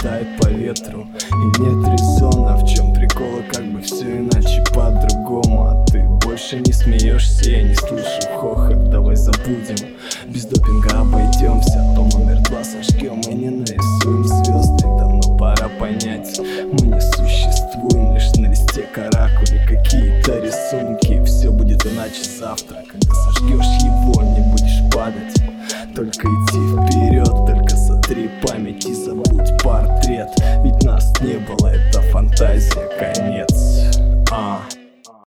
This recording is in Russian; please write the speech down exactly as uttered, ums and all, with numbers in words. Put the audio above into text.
летает по ветру. И нет резона, в чем прикол, и как бы все иначе по-другому. А ты больше не смеешься, я не слышу хохот. Давай забудем, без допинга обойдемся. То номер два сожгем и не нарисуем звезды. Давно пора понять, мы не существуем лишь на листе каракули. Какие-то рисунки, все будет иначе завтра. Когда сожгешь его, не будешь падать, только идти вперед. Только сотри память и забудь портрет. Ведь нас не было, это фантазия, конец. А